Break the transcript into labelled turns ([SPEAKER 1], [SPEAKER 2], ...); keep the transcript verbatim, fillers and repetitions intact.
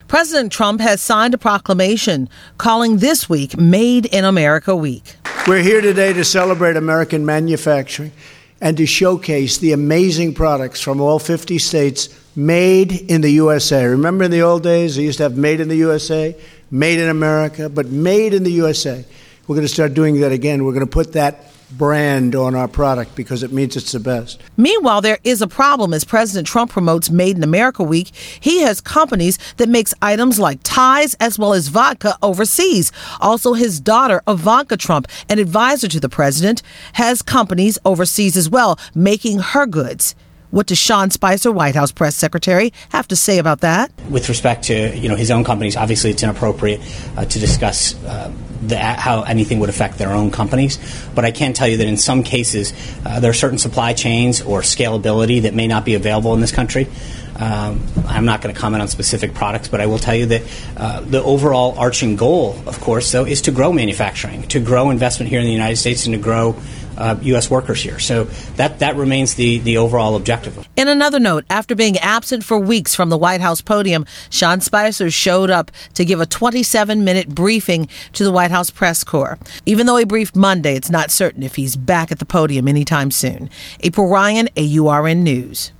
[SPEAKER 1] President Trump has signed a proclamation calling this week Made in America Week.
[SPEAKER 2] We're here today to celebrate American manufacturing and to showcase the amazing products from all fifty states made in the U S A. Remember in the old days, they used to have made in the U S A, made in America, but made in the U S A. We're going to start doing that again. We're going to put that brand on our product because it means it's the best.
[SPEAKER 1] Meanwhile, there is a problem as President Trump promotes Made in America Week. He has companies that makes items like ties as well as vodka overseas. Also, his daughter, Ivanka Trump, an advisor to the president, has companies overseas as well, making her goods. What does Sean Spicer, White House press secretary, have to say about that?
[SPEAKER 3] With respect to, you know, his own companies, obviously it's inappropriate uh, to discuss uh, the, how anything would affect their own companies. But I can tell you that in some cases, uh, there are certain supply chains or scalability that may not be available in this country. Um, I'm not going to comment on specific products, but I will tell you that uh, the overall arching goal, of course, though, is to grow manufacturing, to grow investment here in the United States, and to grow uh, U S workers here. So that, that remains the, the overall objective.
[SPEAKER 1] In another note, after being absent for weeks from the White House podium, Sean Spicer showed up to give a twenty-seven minute briefing to the White House press corps. Even though he briefed Monday, it's not certain if he's back at the podium anytime soon. April Ryan, A U R N News.